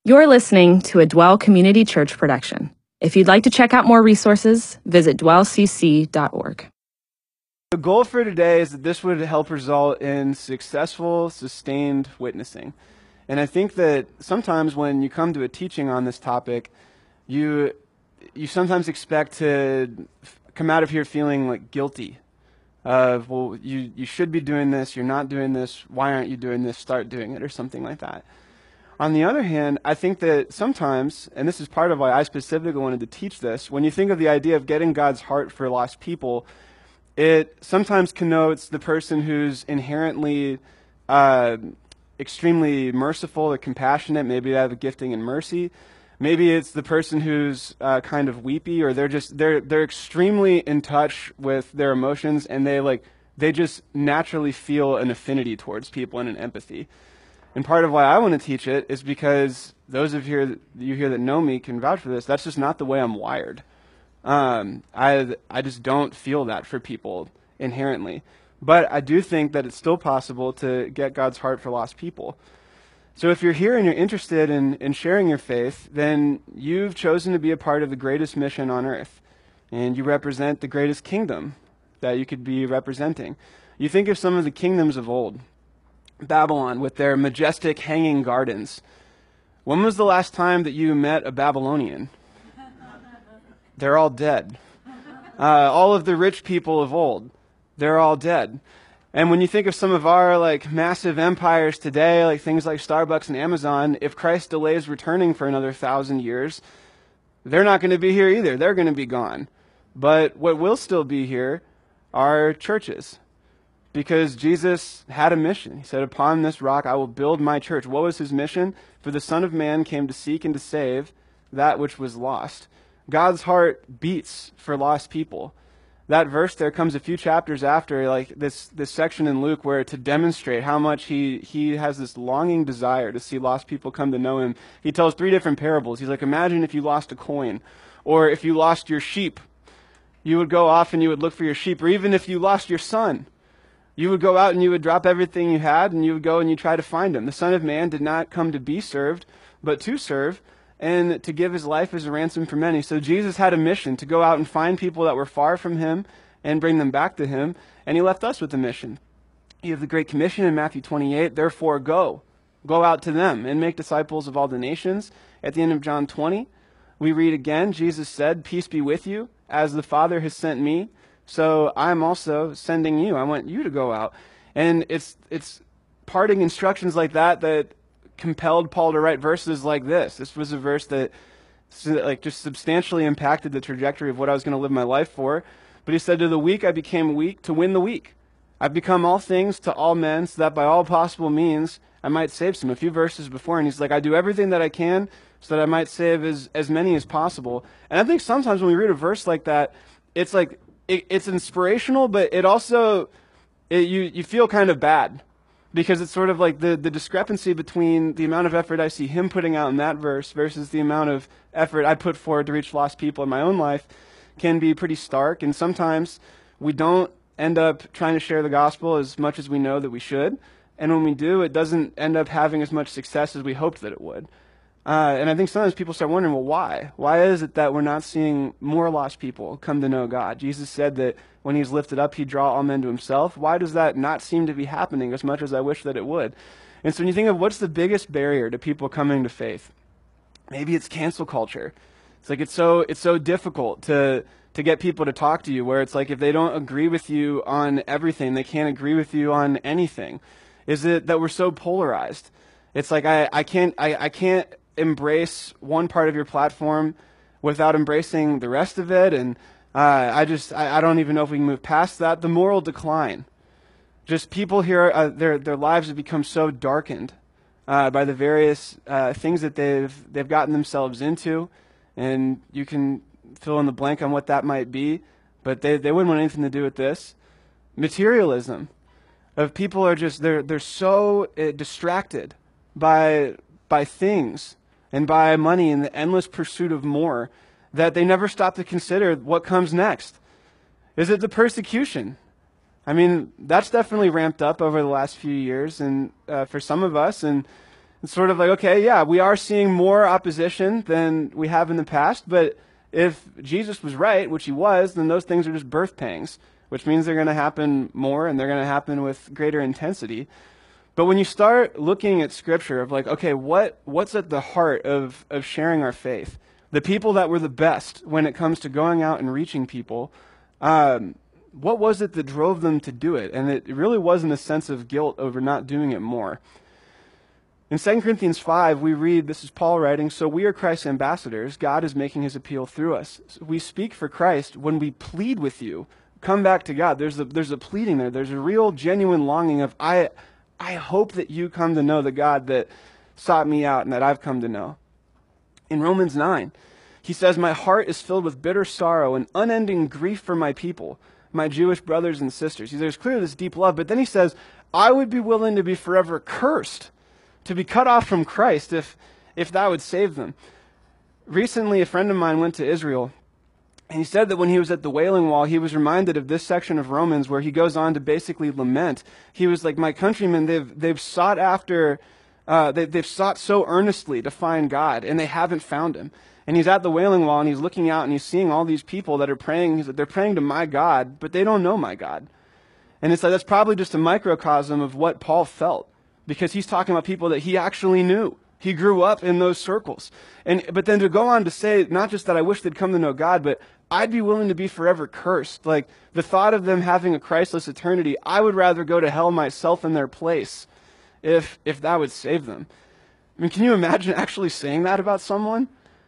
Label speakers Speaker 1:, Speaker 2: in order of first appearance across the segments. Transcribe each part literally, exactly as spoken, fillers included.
Speaker 1: You're listening to a Dwell Community Church production. If you'd like to check out more resources, visit dwell c c dot org.
Speaker 2: The goal for today is that this would help result in successful, sustained witnessing. And I think that sometimes when you come to a teaching on this topic, you you sometimes expect to f- come out of here feeling like guilty of, well, you, you should be doing this, you're not doing this, why aren't you doing this, start doing it, or something like that. On the other hand, I think that sometimes, and this is part of why I specifically wanted to teach this, when you think of the idea of getting God's heart for lost people, it sometimes connotes the person who's inherently uh, extremely merciful or compassionate. Maybe they have a gifting in mercy. Maybe it's the person who's uh, kind of weepy, or they're just they're they're extremely in touch with their emotions, and they like they just naturally feel an affinity towards people and an empathy. And part of why I want to teach it is because those of here you here that know me can vouch for this. That's just not the way I'm wired. Um, I I just don't feel that for people inherently. But I do think that it's still possible to get God's heart for lost people. So if you're here and you're interested in, in sharing your faith, then you've chosen to be a part of the greatest mission on earth. And you represent the greatest kingdom that you could be representing. You think of some of the kingdoms of old. Babylon with their majestic hanging gardens. When was the last time that you met a Babylonian? They're all dead. Uh, all of the rich people of old, they're all dead. And when you think of some of our like massive empires today, like things like Starbucks and Amazon, if Christ delays returning for another thousand years, they're not going to be here either. They're going to be gone. But what will still be here are churches. Because Jesus had a mission. He said, upon this rock I will build my church. What was his mission? For the Son of Man came to seek and to save that which was lost. God's heart beats for lost people. That verse there comes a few chapters after, like this, this section in Luke, where to demonstrate how much he, he has this longing desire to see lost people come to know him. He tells three different parables. He's like, imagine if you lost a coin, or if you lost your sheep, you would go off and you would look for your sheep, or even if you lost your son, you would go out and you would drop everything you had and you would go and you try to find him. The Son of Man did not come to be served, but to serve and to give his life as a ransom for many. So Jesus had a mission to go out and find people that were far from him and bring them back to him. And he left us with a mission. You have the Great Commission in Matthew twenty-eight, therefore go. Go out to them and make disciples of all the nations. At the end of John twenty, we read again, Jesus said, peace be with you, as the Father has sent me. So I'm also sending you. I want you to go out. And it's it's parting instructions like that that compelled Paul to write verses like this. This was a verse that like just substantially impacted the trajectory of what I was going to live my life for. But he said, to the weak I became weak to win the weak. I've become all things to all men so that by all possible means I might save some. A few verses before, and he's like, I do everything that I can so that I might save as, as many as possible. And I think sometimes when we read a verse like that, it's like, It, it's inspirational, but it also, it, you, you feel kind of bad because it's sort of like the, the discrepancy between the amount of effort I see him putting out in that verse versus the amount of effort I put forward to reach lost people in my own life can be pretty stark. And sometimes we don't end up trying to share the gospel as much as we know that we should. And when we do, it doesn't end up having as much success as we hoped that it would. Uh, and I think sometimes people start wondering, well, why? Why is it that we're not seeing more lost people come to know God? Jesus said that when he's lifted up, he'd draw all men to himself. Why does that not seem to be happening as much as I wish that it would? And so when you think of what's the biggest barrier to people coming to faith, maybe it's cancel culture. It's like it's so it's so difficult to to get people to talk to you, where it's like if they don't agree with you on everything, they can't agree with you on anything. Is it that we're so polarized? It's like I, I can't I, I can't embrace one part of your platform without embracing the rest of it, and uh, I just I, I don't even know if we can move past that. The moral decline, just people here, uh, their their lives have become so darkened uh, by the various uh, things that they've they've gotten themselves into, and you can fill in the blank on what that might be, but they they wouldn't want anything to do with this. Materialism, of people are just they're they're so uh, distracted by by things and by money and the endless pursuit of more, that they never stop to consider what comes next. Is it the persecution? I mean, that's definitely ramped up over the last few years, and uh, for some of us, and It's sort of like, okay, yeah, we are seeing more opposition than we have in the past, but if Jesus was right, which he was, then those things are just birth pangs, which means they're going to happen more and they're going to happen with greater intensity. But when you start looking at Scripture of like, okay, what what's at the heart of, of sharing our faith? The people that were the best when it comes to going out and reaching people, um, what was it that drove them to do it? And it really wasn't a sense of guilt over not doing it more. In Second Corinthians five, we read, this is Paul writing, "So we are Christ's ambassadors. God is making his appeal through us. So we speak for Christ when we plead with you. Come back to God." There's a, there's a pleading there. There's a real, genuine longing of, I, I hope that you come to know the God that sought me out and that I've come to know. In Romans nine, he says, "My heart is filled with bitter sorrow and unending grief for my people, my Jewish brothers and sisters." There's clearly this deep love, but then he says, "I would be willing to be forever cursed, to be cut off from Christ if if that would save them." Recently, a friend of mine went to Israel, and he said that when he was at the Wailing Wall, he was reminded of this section of Romans where he goes on to basically lament. He was like, my countrymen, they've they've sought after, uh, they, they've sought so earnestly to find God, and they haven't found him. And he's at the Wailing Wall, and he's looking out, and he's seeing all these people that are praying. He's like, they're praying to my God, but they don't know my God. And it's like, that's probably just a microcosm of what Paul felt, because he's talking about people that he actually knew. He grew up in those circles. And but then to go on to say, not just that I wish they'd come to know God, but I'd be willing to be forever cursed. Like, the thought of them having a Christless eternity, I would rather go to hell myself in their place if if that would save them. I mean, can you imagine actually saying that about someone?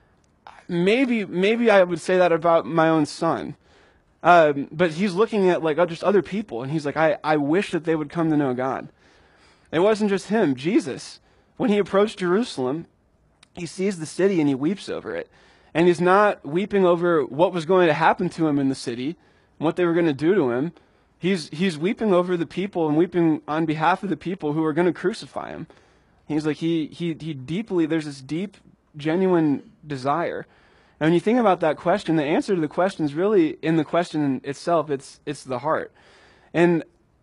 Speaker 2: Maybe, maybe I would say that about my own son. Um, but he's looking at like just other people, and he's like, I, I wish that they would come to know God. It wasn't just him. Jesus, when he approached Jerusalem, he sees the city and he weeps over it. And he's not weeping over what was going to happen to him in the city, what they were going to do to him. He's, he's weeping over the people and weeping on behalf of the people who are going to crucify him. He's like, he, he, he deeply, there's this deep, genuine desire. And when you think about that question, the answer to the question is really in the question itself. It's, it's the heart. And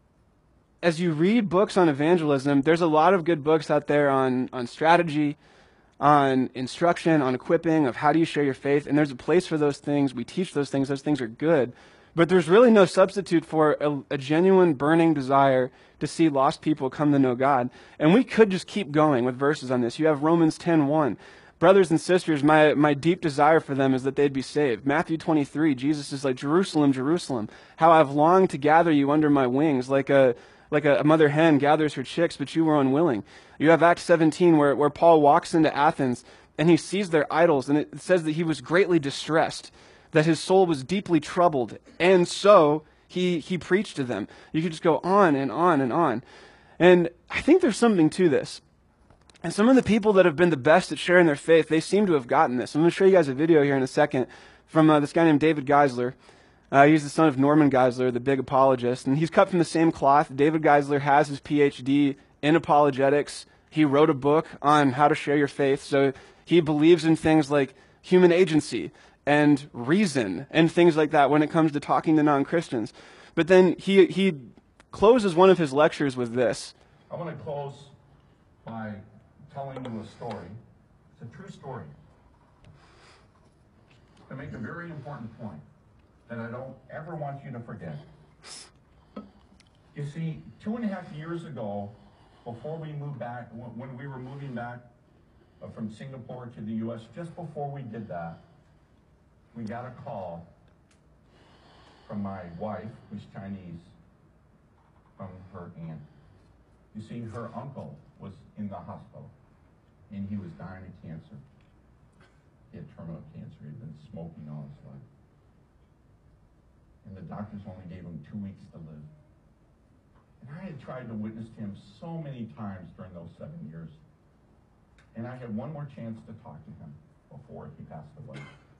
Speaker 2: as you read books on evangelism, there's a lot of good books out there on, on strategy, on instruction, on equipping, of how do you share your faith. And there's a place for those things. We teach those things. Those things are good. But there's really no substitute for a, a genuine burning desire to see lost people come to know God. And we could just keep going with verses on this. You have Romans ten one. "Brothers and sisters, my, my deep desire for them is that they'd be saved." Matthew twenty-three, Jesus is like, "Jerusalem, Jerusalem, how I've longed to gather you under my wings, like a like a, a mother hen gathers her chicks, but you were unwilling." You have Acts seventeen, where, where Paul walks into Athens, and he sees their idols, and it says that he was greatly distressed, that his soul was deeply troubled, and so he, he preached to them. You could just go on and on and on. And I think there's something to this. And some of the people that have been the best at sharing their faith, they seem to have gotten this. I'm going to show you guys a video here in a second from uh, this guy named David Geisler. Uh, he's the son of Norman Geisler, the big apologist, and he's cut from the same cloth. David Geisler has his P H D in apologetics. He wrote a book on how to share your faith, so he believes in things like human agency and reason and things like that when it comes to talking to non-Christians. But then he, he closes one of his lectures with this.
Speaker 3: I want to close by telling you a story. It's a true story. To make a very important point that I don't ever want you to forget. You see, two and a half years ago, before we moved back, when we were moving back from Singapore to the U S, just before we did that, we got a call from my wife, who's Chinese, from her aunt. You see, her uncle was in the hospital, and he was dying of cancer. He had terminal cancer. He'd been smoking all his life. And the doctors only gave him two weeks to live. And I had tried to witness to him so many times during those seven years. And I had one more chance to talk to him before he passed away.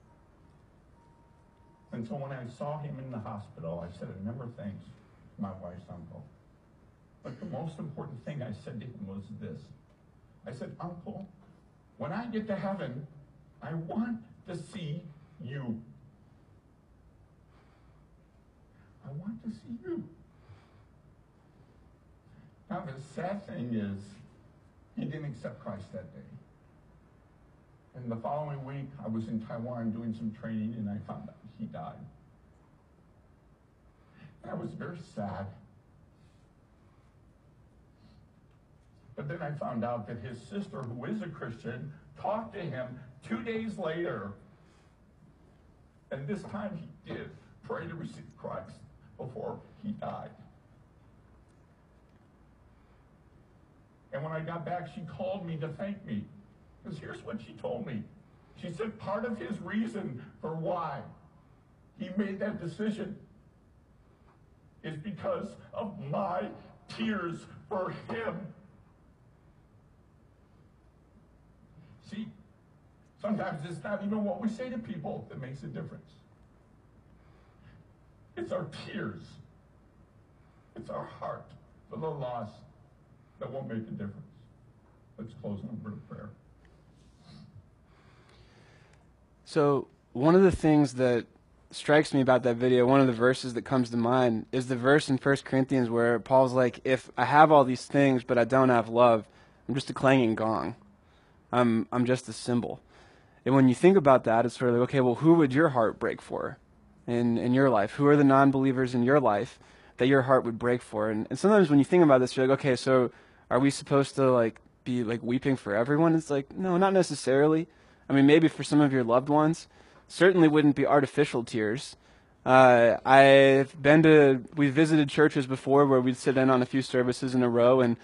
Speaker 3: And so when I saw him in the hospital, I said a number of things to my wife's uncle. But the most important thing I said to him was this. I said, "Uncle, when I get to heaven, I want to see you. I want to see you." Now, the sad thing is, he didn't accept Christ that day. And the following week, I was in Taiwan doing some training, and I found out he died. And I was very sad. But then I found out that his sister, who is a Christian, talked to him two days later. And this time he did pray to receive Christ before he died. And when I got back, she called me to thank me. Because here's what she told me. She said part of his reason for why he made that decision is because of my tears for him. See, sometimes it's not even what we say to people that makes a difference. It's our tears. It's our heart for the loss that will make a difference. Let's close in a word of prayer.
Speaker 2: So one of the things that strikes me about that video, one of the verses that comes to mind, is the verse in First Corinthians where Paul's like, if I have all these things but I don't have love, I'm just a clanging gong. I'm I'm just a symbol. And when you think about that, it's sort of like, okay, well, who would your heart break for in, in your life? Who are the non-believers in your life that your heart would break for? And, and sometimes when you think about this, you're like, okay, so are we supposed to like be like weeping for everyone? It's like, no, not necessarily. I mean, maybe for some of your loved ones. Certainly wouldn't be artificial tears. Uh, I've been to, we've visited churches before where we'd sit in on a few services in a row, and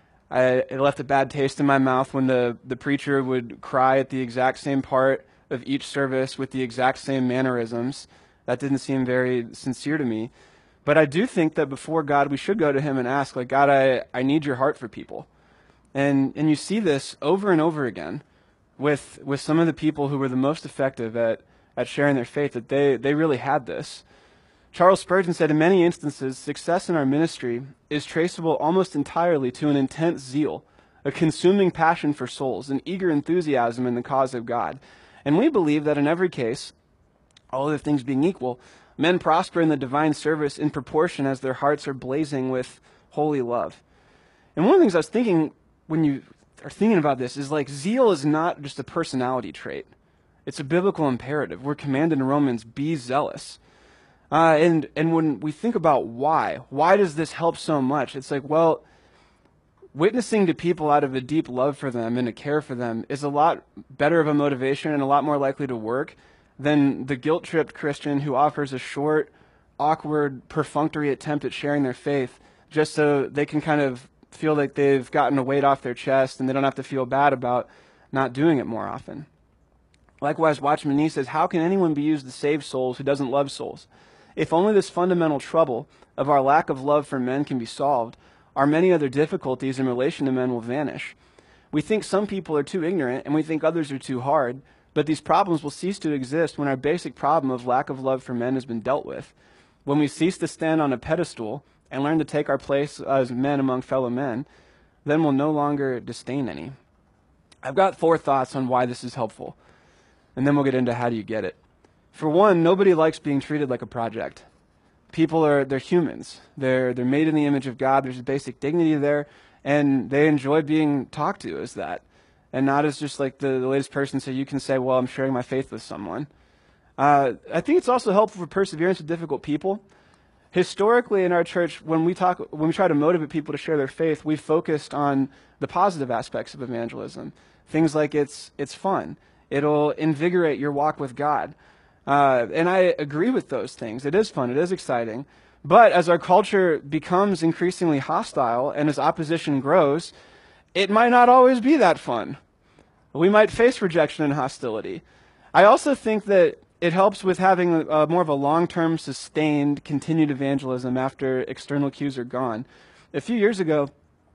Speaker 2: I, it left a bad taste in my mouth when the, the preacher would cry at the exact same part of each service with the exact same mannerisms. That didn't seem very sincere to me. But I do think that before God, we should go to him and ask, like, God, I, I need your heart for people. And and you see this over and over again with with some of the people who were the most effective at, at sharing their faith, that they, they really had this. Charles Spurgeon said, in many instances, success in our ministry is traceable almost entirely to an intense zeal, a consuming passion for souls, an eager enthusiasm in the cause of God. And we believe that in every case, all other things being equal, men prosper in the divine service in proportion as their hearts are blazing with holy love. And one of the things I was thinking when you are thinking about this is like zeal is not just a personality trait. It's a biblical imperative. We're commanded in Romans, be zealous. Uh, and, and when we think about why, why does this help so much? It's like, well, witnessing to people out of a deep love for them and a care for them is a lot better of a motivation and a lot more likely to work than the guilt-tripped Christian who offers a short, awkward, perfunctory attempt at sharing their faith just so they can kind of feel like they've gotten a weight off their chest and they don't have to feel bad about not doing it more often. Likewise, Watchman Nee says, how can anyone be used to save souls who doesn't love souls? If only this fundamental trouble of our lack of love for men can be solved, our many other difficulties in relation to men will vanish. We think some people are too ignorant and we think others are too hard, but these problems will cease to exist when our basic problem of lack of love for men has been dealt with. When we cease to stand on a pedestal and learn to take our place as men among fellow men, then we'll no longer disdain any. I've got four thoughts on why this is helpful, and then we'll get into how do you get it. For one, nobody likes being treated like a project. People are, they're humans. They're, they're made in the image of God. There's a basic dignity there, and they enjoy being talked to as that, and not as just like the, the latest person, so you can say, well, I'm sharing my faith with someone. Uh, I think it's also helpful for perseverance with difficult people. Historically in our church, when we talk, when we try to motivate people to share their faith, we've focused on the positive aspects of evangelism. Things like it's, it's fun. It'll invigorate your walk with God. Uh, and I agree with those things. It is fun. It is exciting. But as our culture becomes increasingly hostile and as opposition grows, it might not always be that fun. We might face rejection and hostility. I also think that it helps with having a, a more of a long-term, sustained, continued evangelism after external cues are gone. A few years ago,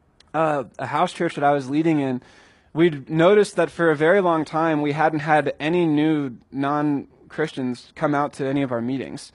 Speaker 2: uh, a house church that I was leading in, we'd noticed that for a very long time we hadn't had any new non-Christians come out to any of our meetings.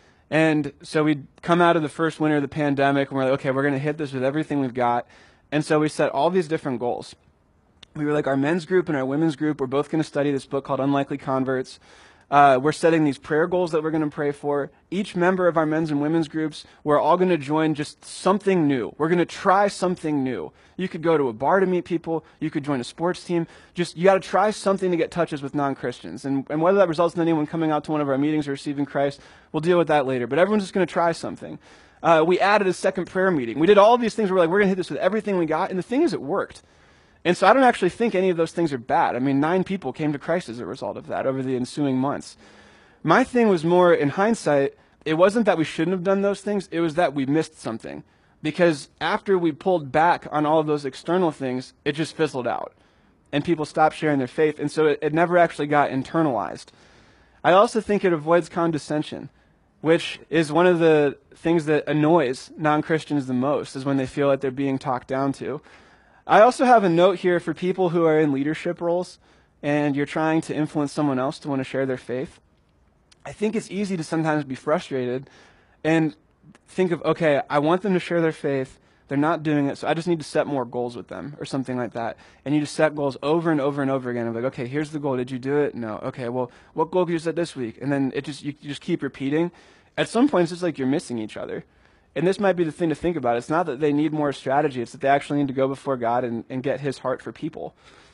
Speaker 2: And so we'd come out of the first winter of the pandemic and we're like, okay, we're going to hit this with everything we've got. And so we set all these different goals. We were like, our men's group and our women's group, we're both going to study this book called Unlikely Converts. Uh, we're setting these prayer goals that we're going to pray for. Each member of our men's and women's groups, we're all going to join just something new. We're going to try something new. You could go to a bar to meet people. You could join a sports team. Just, you got to try something to get touches with non-Christians. And, and whether that results in anyone coming out to one of our meetings or receiving Christ, we'll deal with that later. But everyone's just going to try something. Uh, we added a second prayer meeting. We did all of these things. We're like, we're going to hit this with everything we got. And the thing is, it worked. And so I don't actually think any of those things are bad. I mean, nine people came to Christ as a result of that over the ensuing months. My thing was more, in hindsight, it wasn't that we shouldn't have done those things, it was that we missed something. Because after we pulled back on all of those external things, it just fizzled out. And people stopped sharing their faith, and so it, it never actually got internalized. I also think it avoids condescension, which is one of the things that annoys non-Christians the most, is when they feel like they're being talked down to. I also have a note here for people who are in leadership roles, and you're trying to influence someone else to want to share their faith. I think it's easy to sometimes be frustrated and think of, okay, I want them to share their faith. They're not doing it, so I just need to set more goals with them or something like that. And you just set goals over and over and over again. Of like, okay, here's the goal. Did you do it? No. Okay, well, what goal did you set this week? And then it just you, you just keep repeating. At some point, it's just like you're missing each other. And this might be the thing to think about. It's not that they need more strategy. It's that they actually need to go before God and, and get his heart for people.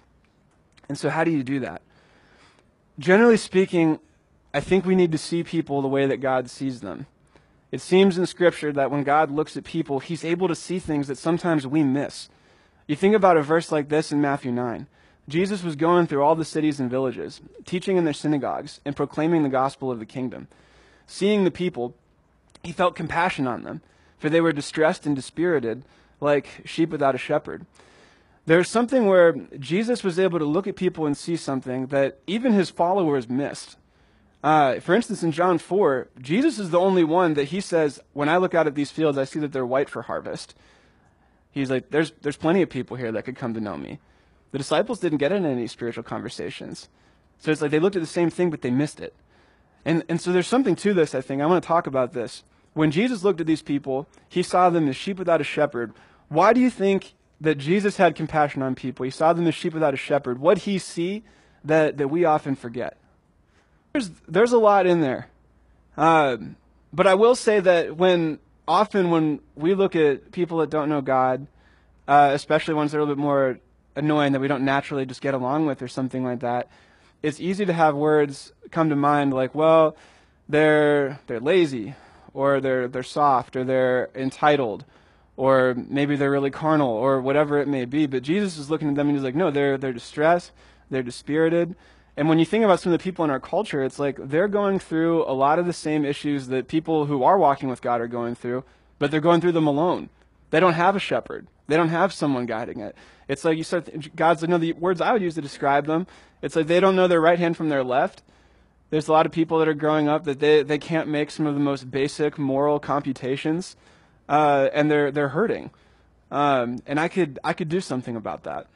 Speaker 2: And so how do you do that? Generally speaking, I think we need to see people the way that God sees them. It seems in Scripture that when God looks at people, he's able to see things that sometimes we miss. You think about a verse like this in Matthew nine. Jesus was going through all the cities and villages, teaching in their synagogues and proclaiming the gospel of the kingdom. Seeing the people, he felt compassion on them, for they were distressed and dispirited, like sheep without a shepherd. There's something where Jesus was able to look at people and see something that even his followers missed. Uh, for instance, in John four, Jesus is the only one that he says, when I look out at these fields, I see that they're white for harvest. He's like, there's there's plenty of people here that could come to know me. The disciples didn't get into any spiritual conversations. So it's like they looked at the same thing, but they missed it. And and so there's something to this, I think. I want to talk about this. When Jesus looked at these people, he saw them as sheep without a shepherd. Why do you think that Jesus had compassion on people? He saw them as sheep without a shepherd. What did he see that, that we often forget? There's, there's a lot in there. Uh, but I will say that when often when we look at people that don't know God, uh, especially ones that are a little bit more annoying that we don't naturally just get along with or something like that, it's easy to have words come to mind like, well, they're they're lazy, or they're they're soft, or they're entitled, or maybe they're really carnal, or whatever it may be. But Jesus is looking at them and he's like, no, they're they're distressed, they're dispirited. And when you think about some of the people in our culture, it's like they're going through a lot of the same issues that people who are walking with God are going through, but they're going through them alone. They don't have a shepherd. They don't have someone guiding it. It's like you start, th- God's like, no, the words I would use to describe them, it's like they don't know their right hand from their left. There's a lot of people that are growing up that they, they can't make some of the most basic moral computations, uh, and they're they're hurting. Um, and I could I could do something about that.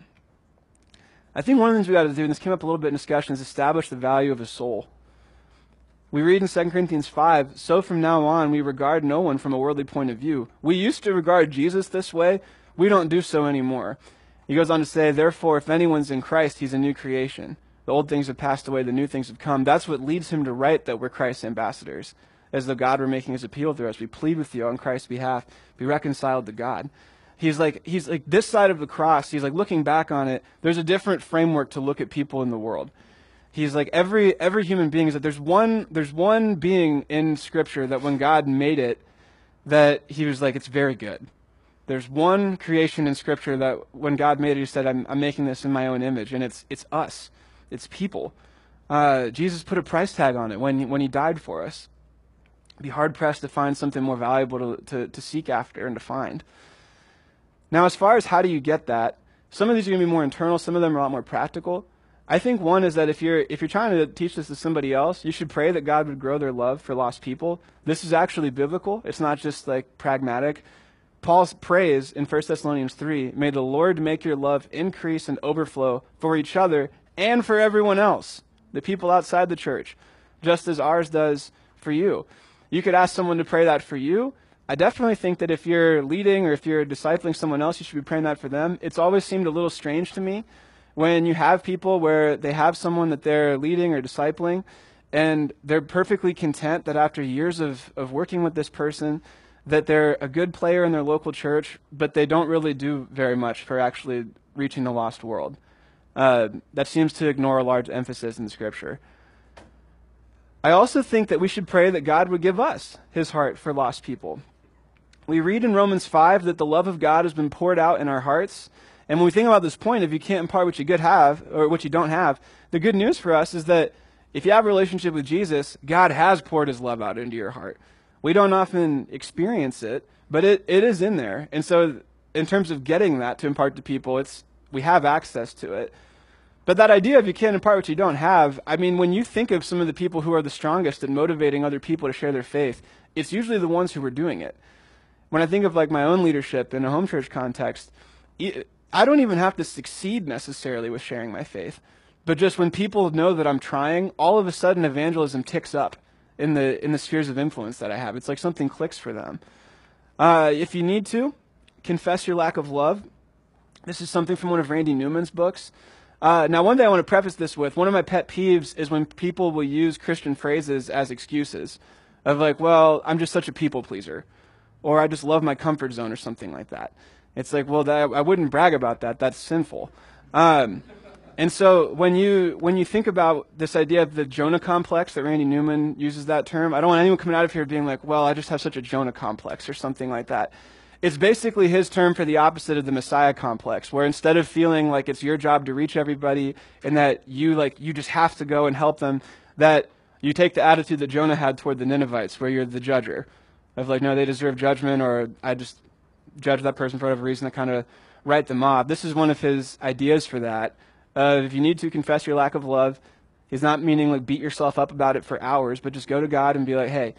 Speaker 2: I think one of the things we got to do, and this came up a little bit in discussion, is establish the value of a soul. We read in Second Corinthians five, so from now on we regard no one from a worldly point of view. We used to regard Jesus this way. We don't do so anymore. He goes on to say, therefore, if anyone's in Christ, he's a new creation. The old things have passed away, the new things have come. That's what leads him to write that we're Christ's ambassadors. As though God were making his appeal through us. We plead with you on Christ's behalf. Be reconciled to God. He's like, he's like this side of the cross, he's like looking back on it, there's a different framework to look at people in the world. He's like every every human being is that there's one there's one being in Scripture that when God made it, that he was like, it's very good. There's one creation in Scripture that when God made it, he said, I'm, I'm making this in my own image, and it's it's us. It's people. Uh, Jesus put a price tag on it when, when he died for us. Be hard-pressed to find something more valuable to, to, to seek after and to find. Now, as far as how do you get that, some of these are going to be more internal, some of them are a lot more practical. I think one is that if you're if you're trying to teach this to somebody else, you should pray that God would grow their love for lost people. This is actually biblical. It's not just like pragmatic. Paul prays in First Thessalonians three, may the Lord make your love increase and overflow for each other and for everyone else, the people outside the church, just as ours does for you. You could ask someone to pray that for you. I definitely think that if you're leading or if you're discipling someone else, you should be praying that for them. It's always seemed a little strange to me when you have people where they have someone that they're leading or discipling, and they're perfectly content that after years of, of working with this person, that they're a good player in their local church, but they don't really do very much for actually reaching the lost world. Uh, that seems to ignore a large emphasis in Scripture. I also think that we should pray that God would give us his heart for lost people. We read in Romans five that the love of God has been poured out in our hearts. And when we think about this point, if you can't impart what you could have, or what you don't have, the good news for us is that if you have a relationship with Jesus, God has poured his love out into your heart. We don't often experience it, but it, it is in there. And so in terms of getting that to impart to people, it's we have access to it. But that idea of you can't impart what you don't have, I mean, when you think of some of the people who are the strongest at motivating other people to share their faith, it's usually the ones who are doing it. When I think of like my own leadership in a home church context, I don't even have to succeed necessarily with sharing my faith. But just when people know that I'm trying, all of a sudden evangelism ticks up in the in the spheres of influence that I have. It's like something clicks for them. Uh, if you need to, confess your lack of love. This is something from one of Randy Newman's books. Uh, now, one thing I want to preface this with, one of my pet peeves is when people will use Christian phrases as excuses of like, well, I'm just such a people pleaser, or I just love my comfort zone or something like that. It's like, well, that, I wouldn't brag about that. That's sinful. Um, and so when you when you think about this idea of the Jonah complex, that Randy Newman uses that term, I don't want anyone coming out of here being like, well, I just have such a Jonah complex or something like that. It's basically his term for the opposite of the Messiah complex, where instead of feeling like it's your job to reach everybody and that you like you just have to go and help them, that you take the attitude that Jonah had toward the Ninevites, where you're the judger of like, no, they deserve judgment, or I just judge that person for whatever reason to kind of write them off. This is one of his ideas for that. Uh, if you need to confess your lack of love, he's not meaning like beat yourself up about it for hours, but just go to God and be like, hey,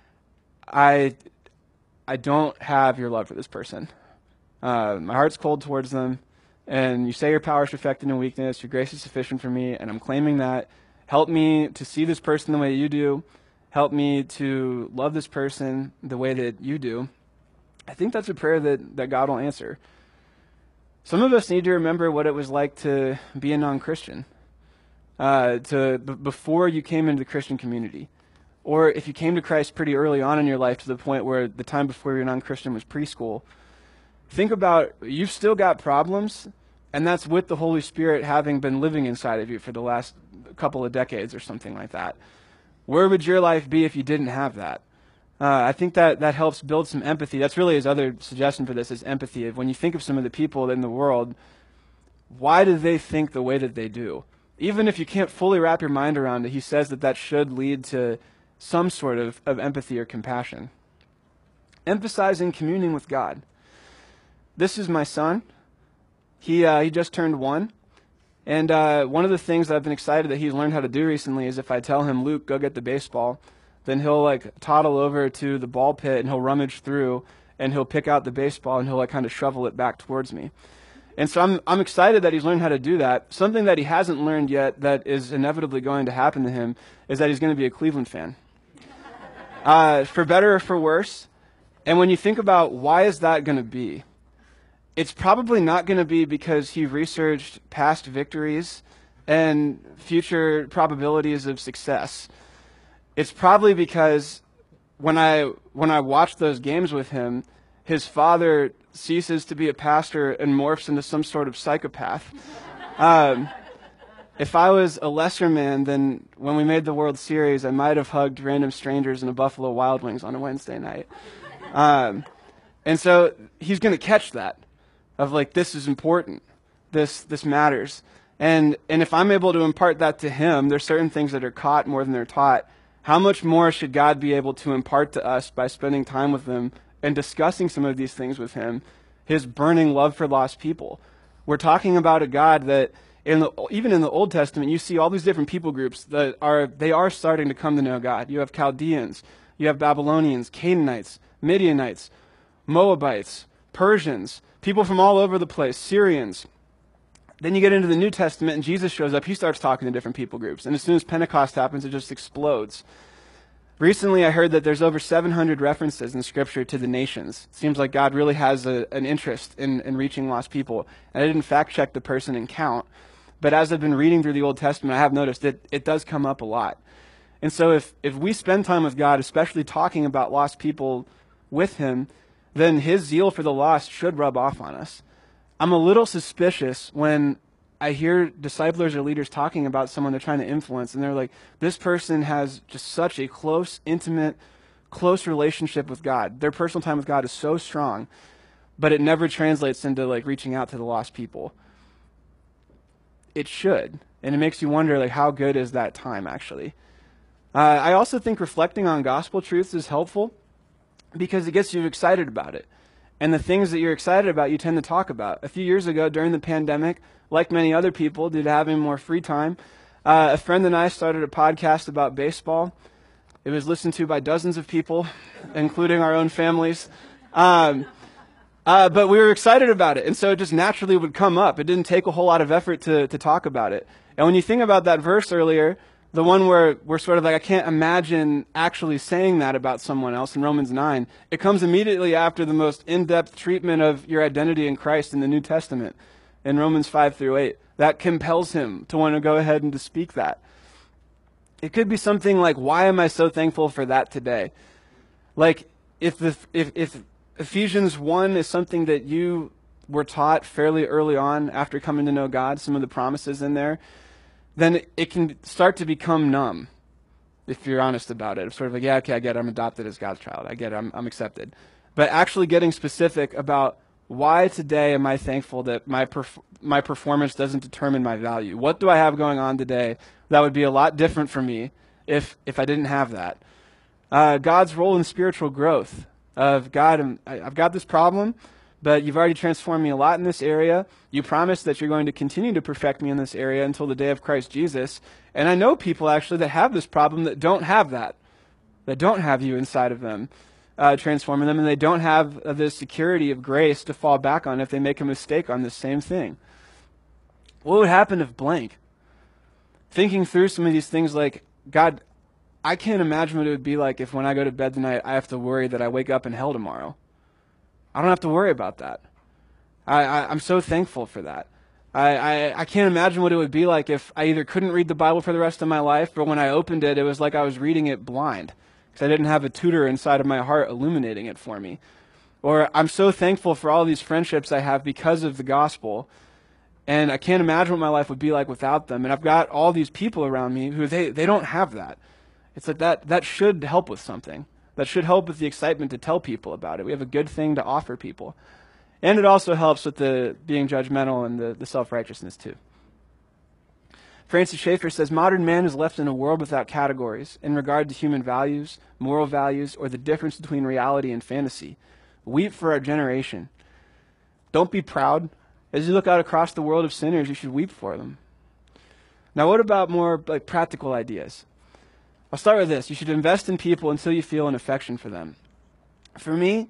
Speaker 2: I I don't have your love for this person. Uh, my heart's cold towards them, and you say your power is perfected in weakness, your grace is sufficient for me, and I'm claiming that. Help me to see this person the way you do. Help me to love this person the way that you do. I think that's a prayer that, that God will answer. Some of us need to remember what it was like to be a non-Christian, uh, to b- before you came into the Christian community. Or if you came to Christ pretty early on in your life to the point where the time before you were non-Christian was preschool, think about, you've still got problems, and that's with the Holy Spirit having been living inside of you for the last couple of decades or something like that. Where would your life be if you didn't have that? Uh, I think that that helps build some empathy. That's really his other suggestion for this, is empathy. When you think of some of the people in the world, why do they think the way that they do? Even if you can't fully wrap your mind around it, he says that that should lead to some sort of, of empathy or compassion. Emphasizing communing with God. This is my son. He uh, he just turned one. And uh, one of the things that I've been excited that he's learned how to do recently is if I tell him, Luke, go get the baseball, then he'll like toddle over to the ball pit and he'll rummage through and he'll pick out the baseball and he'll like kind of shovel it back towards me. And so I'm I'm excited that he's learned how to do that. Something that he hasn't learned yet that is inevitably going to happen to him is that he's going to be a Cleveland fan. Uh, for better or for worse. And when you think about why is that going to be, it's probably not going to be because he researched past victories and future probabilities of success. It's probably because when I when I watch those games with him, his father ceases to be a pastor and morphs into some sort of psychopath. Um, if I was a lesser man, then when we made the World Series, I might have hugged random strangers in a Buffalo Wild Wings on a Wednesday night. Um, and so he's going to catch that, of like, this is important. This this matters. And and if I'm able to impart that to him, there's certain things that are caught more than they're taught. How much more should God be able to impart to us by spending time with him and discussing some of these things with him, his burning love for lost people? We're talking about a God that, in the, even in the Old Testament, you see all these different people groups that are, they are starting to come to know God. You have Chaldeans, you have Babylonians, Canaanites, Midianites, Moabites, Persians, people from all over the place, Syrians. Then you get into the New Testament and Jesus shows up, he starts talking to different people groups. And as soon as Pentecost happens, it just explodes. Recently, I heard that there's over seven hundred references in Scripture to the nations. It seems like God really has a, an interest in, in reaching lost people. And I didn't fact-check the person and count, but as I've been reading through the Old Testament, I have noticed that it does come up a lot. And so if, if we spend time with God, especially talking about lost people with him, then his zeal for the lost should rub off on us. I'm a little suspicious when I hear disciplers or leaders talking about someone they're trying to influence, and they're like, this person has just such a close, intimate, close relationship with God. Their personal time with God is so strong, but it never translates into like reaching out to the lost people. It should. And it makes you wonder, like, how good is that time actually? Uh, I also think reflecting on gospel truths is helpful because it gets you excited about it. And the things that you're excited about, you tend to talk about. A few years ago, during the pandemic, like many other people, due to having more free time, uh, a friend and I started a podcast about baseball. It was listened to by dozens of people, including our own families. Um, uh, but we were excited about it, and so it just naturally would come up. It didn't take a whole lot of effort to, to talk about it. And when you think about that verse earlier, the one where we're sort of like, I can't imagine actually saying that about someone else in Romans nine, it comes immediately after the most in-depth treatment of your identity in Christ in the New Testament, in Romans five through eight. That compels him to want to go ahead and to speak that. It could be something like, why am I so thankful for that today? Like, if the if, if Ephesians one is something that you were taught fairly early on after coming to know God, some of the promises in there, then it, it can start to become numb, if you're honest about it. It's sort of like, yeah, okay, I get it. I'm adopted as God's child. I get it. I'm, I'm accepted. But actually getting specific about why today am I thankful that my perf- my performance doesn't determine my value? What do I have going on today that would be a lot different for me if if I didn't have that? Uh, God's role in spiritual growth. Of God, I'm, I, I've got this problem, but you've already transformed me a lot in this area. You promised that you're going to continue to perfect me in this area until the day of Christ Jesus. And I know people actually that have this problem that don't have that, that don't have you inside of them, uh, transforming them, and they don't have uh, this security of grace to fall back on if they make a mistake on this same thing. What would happen if blank? Thinking through some of these things like, God, I can't imagine what it would be like if when I go to bed tonight, I have to worry that I wake up in hell tomorrow. I don't have to worry about that. I, I, I'm so thankful for that. I, I, I can't imagine what it would be like if I either couldn't read the Bible for the rest of my life, or when I opened it, it was like I was reading it blind because I didn't have a tutor inside of my heart illuminating it for me. Or I'm so thankful for all these friendships I have because of the gospel, and I can't imagine what my life would be like without them. And I've got all these people around me who they, they don't have that. It's like that, that should help with something. That should help with the excitement to tell people about it. We have a good thing to offer people. And it also helps with the being judgmental and the, the self-righteousness too. Francis Schaeffer says, modern man is left in a world without categories in regard to human values, moral values, or the difference between reality and fantasy. Weep for our generation. Don't be proud. As you look out across the world of sinners, you should weep for them. Now, what about more like practical ideas? I'll start with this. You should invest in people until you feel an affection for them. For me,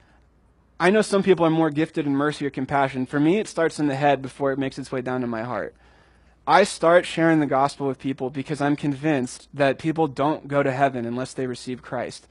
Speaker 2: I know some people are more gifted in mercy or compassion. For me, it starts in the head before it makes its way down to my heart. I start sharing the gospel with people because I'm convinced that people don't go to heaven unless they receive Christ.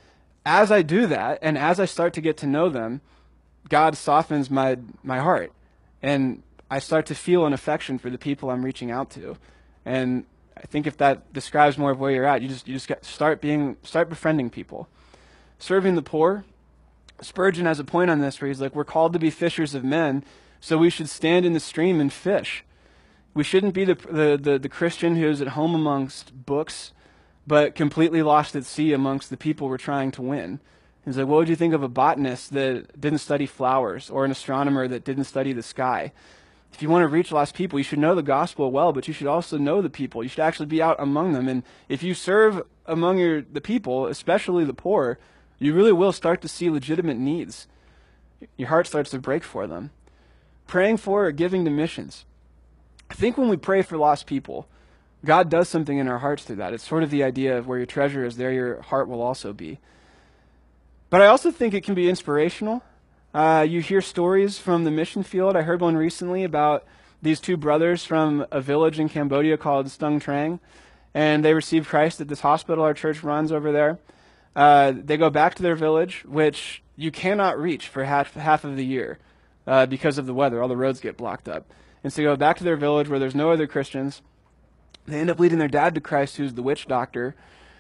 Speaker 2: As I do that, and as I start to get to know them, God softens my, my heart. And I start to feel an affection for the people I'm reaching out to. And I think if that describes more of where you're at, you just you just get, start being start befriending people. Serving the poor. Spurgeon has a point on this where he's like, we're called to be fishers of men, so we should stand in the stream and fish. We shouldn't be the the the, the Christian who's at home amongst books, but completely lost at sea amongst the people we're trying to win. He's like, what would you think of a botanist that didn't study flowers, or an astronomer that didn't study the sky? If you want to reach lost people, you should know the gospel well, but you should also know the people. You should actually be out among them. And if you serve among your the people, especially the poor, you really will start to see legitimate needs. Your heart starts to break for them. Praying for or giving to missions. I think when we pray for lost people, God does something in our hearts through that. It's sort of the idea of where your treasure is, there your heart will also be. But I also think it can be inspirational. Uh, you hear stories from the mission field. I heard one recently about these two brothers from a village in Cambodia called Stung Treng, and they received Christ at this hospital our church runs over there. Uh, they go back to their village, which you cannot reach for half, half of the year uh, because of the weather. All the roads get blocked up. And so they go back to their village where there's no other Christians, They end up leading their dad to Christ, who's the witch doctor.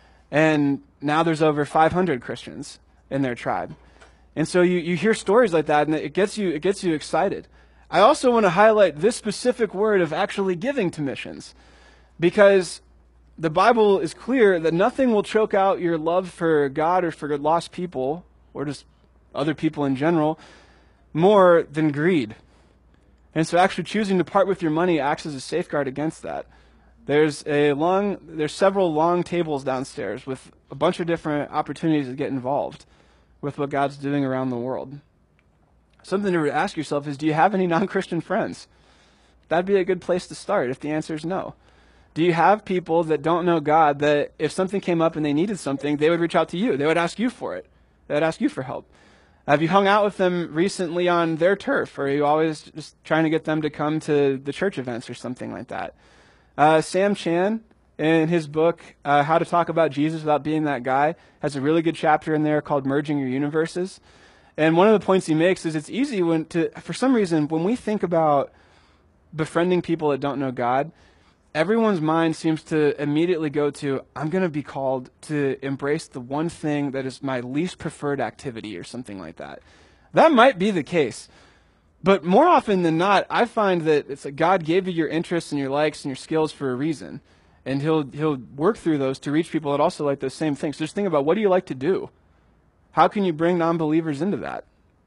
Speaker 2: And now there's over five hundred Christians in their tribe. And so you, you hear stories like that, and it gets you it gets you excited. I also want to highlight this specific word of actually giving to missions, because the Bible is clear that nothing will choke out your love for God or for lost people, or just other people in general, more than greed. And so actually choosing to part with your money acts as a safeguard against that. There's a long, there's several long tables downstairs with a bunch of different opportunities to get involved with what God's doing around the world. Something to ask yourself is, do you have any non-Christian friends? That'd be a good place to start if the answer is no. Do you have people that don't know God that if something came up and they needed something, they would reach out to you? They would ask you for it. They would ask you for help. Have you hung out with them recently on their turf? Or are you always just trying to get them to come to the church events or something like that? Uh, Sam Chan, in his book, uh, How to Talk About Jesus Without Being That Guy, has a really good chapter in there called Merging Your Universes. And one of the points he makes is it's easy when to, for some reason, when we think about befriending people that don't know God, everyone's mind seems to immediately go to, I'm going to be called to embrace the one thing that is my least preferred activity or something like that. That might be the case. But more often than not, I find that it's like God gave you your interests and your likes and your skills for a reason. And he'll he'll work through those to reach people that also like those same things. So just think about, what do you like to do? How can you bring non-believers into that?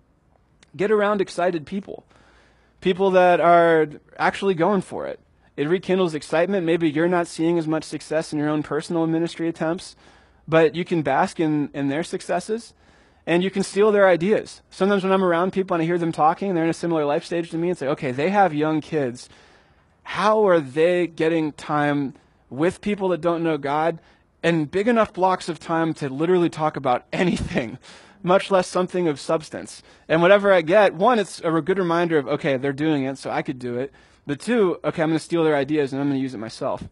Speaker 2: Get around excited people. People that are actually going for it. It rekindles excitement. Maybe you're not seeing as much success in your own personal ministry attempts, but you can bask in, in their successes. And you can steal their ideas. Sometimes when I'm around people and I hear them talking, they're in a similar life stage to me, and say, okay, they have young kids. How are they getting time with people that don't know God and big enough blocks of time to literally talk about anything, much less something of substance? And whatever I get, one, it's a good reminder of, okay, they're doing it, so I could do it. But two, okay, I'm going to steal their ideas and I'm going to use it myself.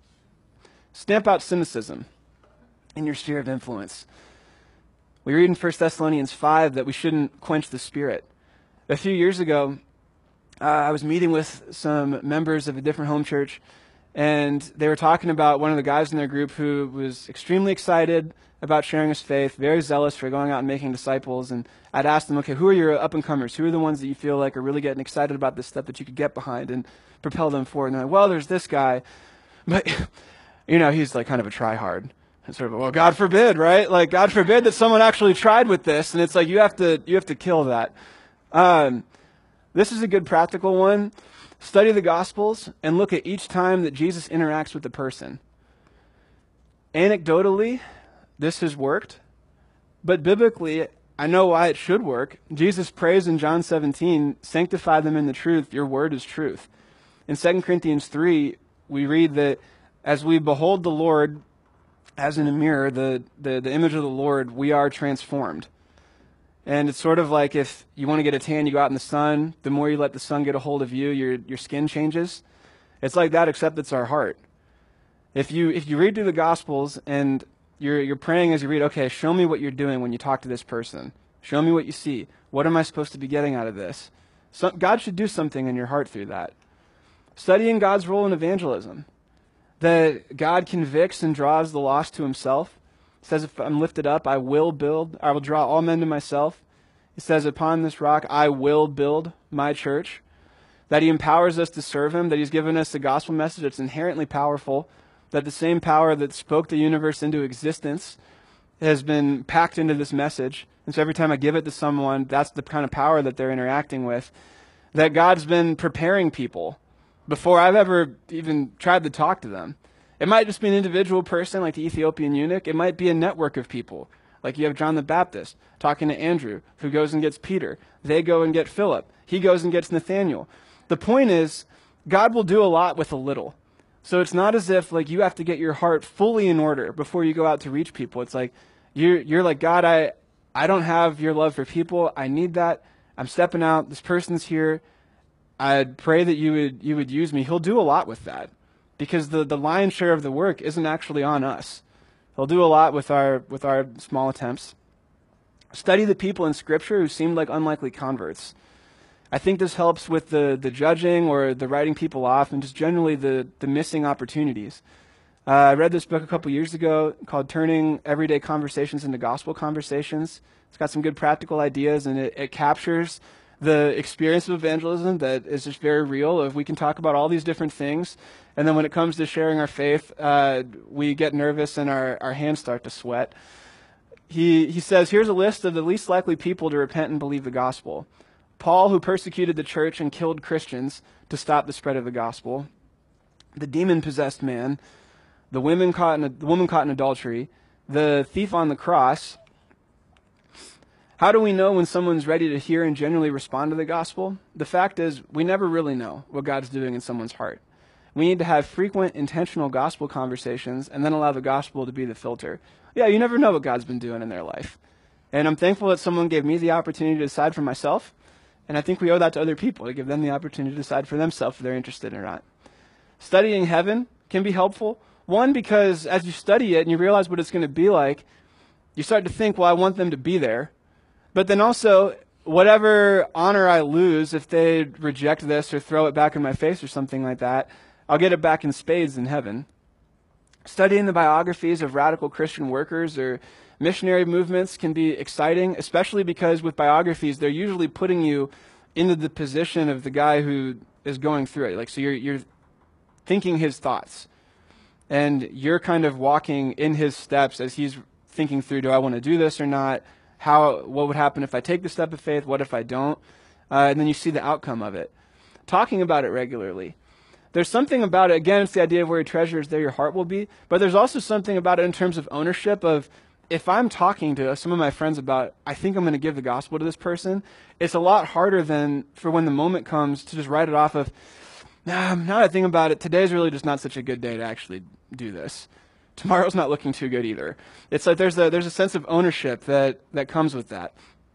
Speaker 2: Stamp out cynicism in your sphere of influence. We read in First Thessalonians five that we shouldn't quench the spirit. A few years ago, uh, I was meeting with some members of a different home church, and they were talking about one of the guys in their group who was extremely excited about sharing his faith, very zealous for going out and making disciples. And I'd asked them, okay, who are your up-and-comers? Who are the ones that you feel like are really getting excited about this stuff that you could get behind and propel them forward? And they're like, well, there's this guy, but, you know, he's like kind of a try-hard. And sort of, well, God forbid, right? Like, God forbid that someone actually tried with this. And it's like, you have to, you have to kill that. Um, this is a good practical one. Study the Gospels and look at each time that Jesus interacts with the person. Anecdotally, this has worked. But biblically, I know why it should work. Jesus prays in John seventeen, sanctify them in the truth. Your word is truth. In Second Corinthians three, we read that as we behold the Lord as in a mirror, the, the, the image of the Lord, we are transformed. And it's sort of like if you want to get a tan, you go out in the sun. The more you let the sun get a hold of you, your your skin changes. It's like that, except it's our heart. If you if you read through the Gospels and you're you're praying as you read, okay, show me what you're doing when you talk to this person. Show me what you see. What am I supposed to be getting out of this? So, God should do something in your heart through that. Studying God's role in evangelism. That God convicts and draws the lost to himself. It says, if I'm lifted up, I will build, I will draw all men to myself. It says, upon this rock, I will build my church. That he empowers us to serve him, that he's given us a gospel message that's inherently powerful, that the same power that spoke the universe into existence has been packed into this message. And so every time I give it to someone, that's the kind of power that they're interacting with. That God's been preparing people before I've ever even tried to talk to them. It might just be an individual person like the Ethiopian eunuch. It might be a network of people. Like you have John the Baptist talking to Andrew, who goes and gets Peter. They go and get Philip. He goes and gets Nathaniel. The point is, God will do a lot with a little. So it's not as if like you have to get your heart fully in order before you go out to reach people. It's like you're you're like, God, I I don't have your love for people. I need that. I'm stepping out. This person's here. I'd pray that you would you would use me. He'll do a lot with that, because the, the lion's share of the work isn't actually on us. He'll do a lot with our with our small attempts. Study the people in Scripture who seemed like unlikely converts. I think this helps with the, the judging or the writing people off and just generally the, the missing opportunities. Uh, I read this book a couple years ago called Turning Everyday Conversations into Gospel Conversations. It's got some good practical ideas, and it, it captures the experience of evangelism that is just very real. If we can talk about all these different things, and then when it comes to sharing our faith, uh, we get nervous and our, our hands start to sweat. He, he says, here's a list of the least likely people to repent and believe the gospel. Paul, who persecuted the church and killed Christians to stop the spread of the gospel. The demon-possessed man. The women caught in a, the woman caught in adultery. The thief on the cross. How do we know when someone's ready to hear and genuinely respond to the gospel? The fact is, we never really know what God's doing in someone's heart. We need to have frequent, intentional gospel conversations and then allow the gospel to be the filter. Yeah, you never know what God's been doing in their life. And I'm thankful that someone gave me the opportunity to decide for myself. And I think we owe that to other people, to give them the opportunity to decide for themselves if they're interested or not. Studying heaven can be helpful. One, because as you study it and you realize what it's going to be like, you start to think, well, I want them to be there. But then also, whatever honor I lose, if they reject this or throw it back in my face or something like that, I'll get it back in spades in heaven. Studying the biographies of radical Christian workers or missionary movements can be exciting, especially because with biographies, they're usually putting you into the position of the guy who is going through it. Like, so you're, you're thinking his thoughts, and you're kind of walking in his steps as he's thinking through, do I want to do this or not? How, what would happen if I take the step of faith? What if I don't? Uh, and then you see the outcome of it. Talking about it regularly. There's something about it, again, it's the idea of where your treasure is, there your heart will be. But there's also something about it in terms of ownership of, if I'm talking to some of my friends about, I think I'm going to give the gospel to this person, it's a lot harder than for when the moment comes to just write it off of, nah, now that I think about it, today's really just not such a good day to actually do this. Tomorrow's not looking too good either. It's like there's a there's a sense of ownership that, that comes with that.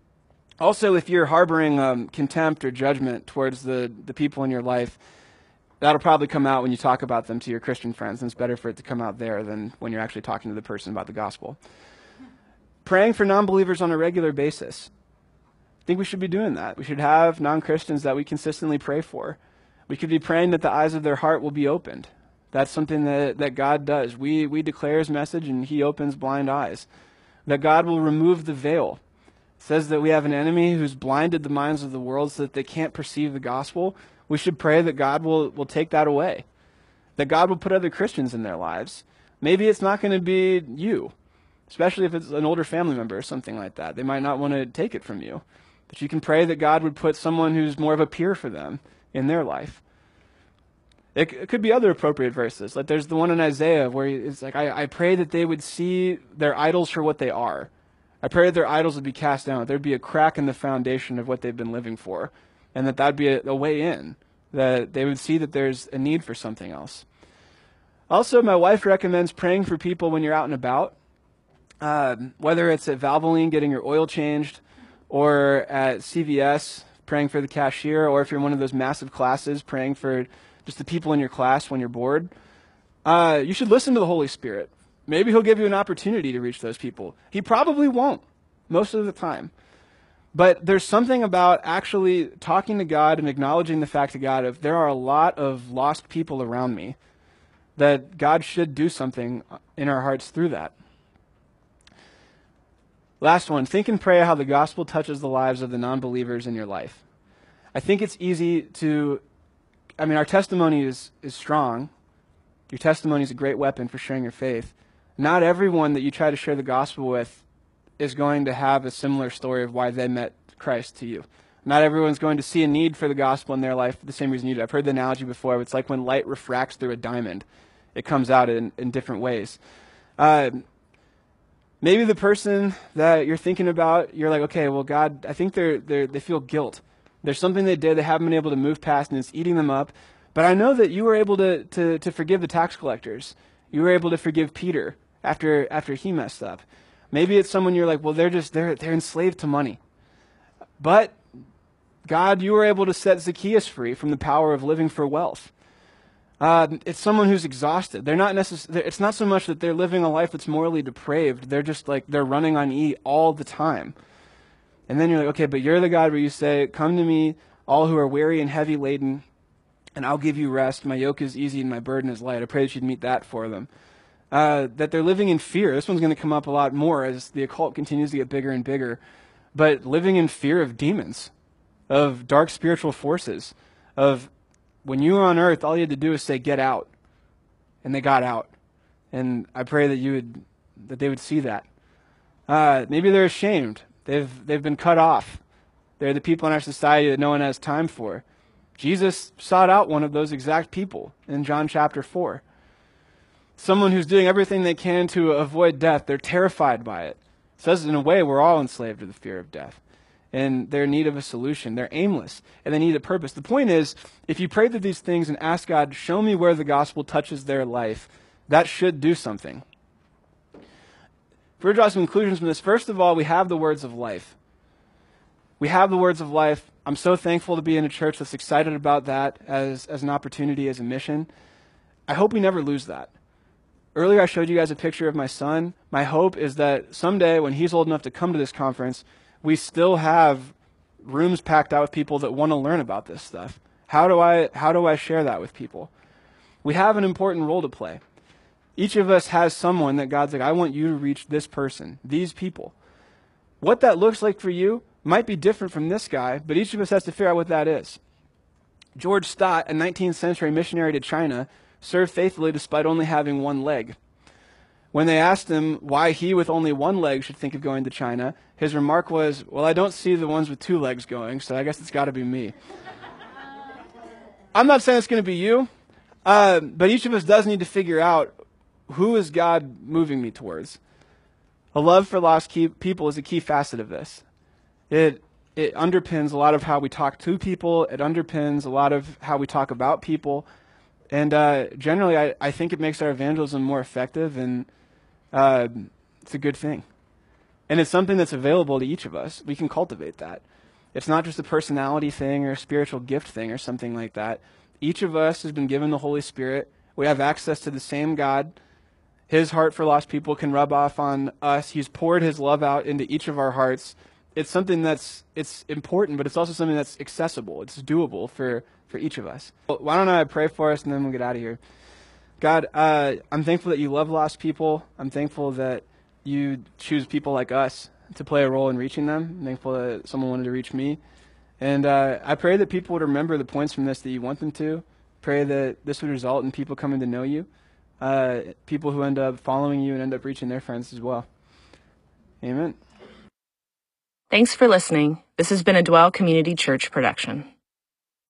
Speaker 2: Also, if you're harboring um, contempt or judgment towards the, the people in your life, that'll probably come out when you talk about them to your Christian friends, and it's better for it to come out there than when you're actually talking to the person about the gospel. Praying for non-believers on a regular basis. I think we should be doing that. We should have non-Christians that we consistently pray for. We could be praying that the eyes of their heart will be opened. That's something that, that God does. We, we declare his message and he opens blind eyes. That God will remove the veil. It says that we have an enemy who's blinded the minds of the world so that they can't perceive the gospel. We should pray that God will, will take that away. That God will put other Christians in their lives. Maybe it's not going to be you, especially if it's an older family member or something like that. They might not want to take it from you. But you can pray that God would put someone who's more of a peer for them in their life. It, it could be other appropriate verses. Like there's the one in Isaiah where it's like, I, I pray that they would see their idols for what they are. I pray that their idols would be cast down, that there'd be a crack in the foundation of what they've been living for, and that that'd be a, a way in, that they would see that there's a need for something else. Also, my wife recommends praying for people when you're out and about, uh, whether it's at Valvoline getting your oil changed, or at C V S praying for the cashier, or if you're in one of those massive classes praying for just the people in your class when you're bored. Uh, you should listen to the Holy Spirit. Maybe he'll give you an opportunity to reach those people. He probably won't, most of the time. But there's something about actually talking to God and acknowledging the fact to God of there are a lot of lost people around me, that God should do something in our hearts through that. Last one, think and pray how the gospel touches the lives of the non-believers in your life. I think it's easy to, I mean, our testimony is, is strong. Your testimony is a great weapon for sharing your faith. Not everyone that you try to share the gospel with is going to have a similar story of why they met Christ to you. Not everyone's going to see a need for the gospel in their life for the same reason you do. I've heard the analogy before. It's like when light refracts through a diamond. It comes out in, in different ways. Uh, maybe the person that you're thinking about, you're like, okay, well, God, I think they're, they're, they feel guilt. There's something they did they haven't been able to move past, and it's eating them up. But I know that you were able to, to, to forgive the tax collectors. You were able to forgive Peter after after he messed up. Maybe it's someone you're like, well, they're just they're they're enslaved to money. But God, you were able to set Zacchaeus free from the power of living for wealth. Uh, it's someone who's exhausted. They're not necess- It's not so much that they're living a life that's morally depraved. They're just like they're running on E all the time. And then you're like, okay, but you're the God where you say, come to me, all who are weary and heavy laden, and I'll give you rest. My yoke is easy and my burden is light. I pray that you'd meet that for them. Uh, that they're living in fear. This one's going to come up a lot more as the occult continues to get bigger and bigger. But living in fear of demons, of dark spiritual forces, of when you were on earth, all you had to do is say, get out. And they got out. And I pray that you would, that they would see that. Uh, maybe they're ashamed. They've, they've been cut off. They're the people in our society that no one has time for. Jesus sought out one of those exact people in John chapter four. Someone who's doing everything they can to avoid death. They're terrified by it. It says in a way we're all enslaved to the fear of death. And they're in need of a solution. They're aimless, and they need a purpose. The point is, if you pray through these things and ask God, show me where the gospel touches their life, that should do something. If we're to draw some conclusions from this, first of all, we have the words of life. We have the words of life. I'm so thankful to be in a church that's excited about that as, as an opportunity, as a mission. I hope we never lose that. Earlier I showed you guys a picture of my son. My hope is that someday when he's old enough to come to this conference, we still have rooms packed out with people that want to learn about this stuff. How do I, how do I share that with people? We have an important role to play. Each of us has someone that God's like, I want you to reach this person, these people. What that looks like for you might be different from this guy, but each of us has to figure out what that is. George Stott, a nineteenth century missionary to China, served faithfully despite only having one leg. When they asked him why he with only one leg should think of going to China, his remark was, well, I don't see the ones with two legs going, so I guess it's got to be me. I'm not saying it's going to be you, uh, but each of us does need to figure out, who is God moving me towards? A love for lost key people is a key facet of this. It it underpins a lot of how we talk to people. It underpins a lot of how we talk about people. And uh, generally, I, I think it makes our evangelism more effective, and uh, it's a good thing. And it's something that's available to each of us. We can cultivate that. It's not just a personality thing or a spiritual gift thing or something like that. Each of us has been given the Holy Spirit. We have access to the same God. His heart for lost people can rub off on us. He's poured his love out into each of our hearts. It's something that's it's important, but it's also something that's accessible. It's doable for, for each of us. Well, why don't I pray for us, and then we'll get out of here. God, uh, I'm thankful that you love lost people. I'm thankful that you choose people like us to play a role in reaching them. I'm thankful that someone wanted to reach me. And uh, I pray that people would remember the points from this that you want them to. Pray that this would result in people coming to know you, uh, people who end up following you and end up reaching their friends as well. Amen.
Speaker 1: Thanks for listening. This has been a Dwell Community Church production.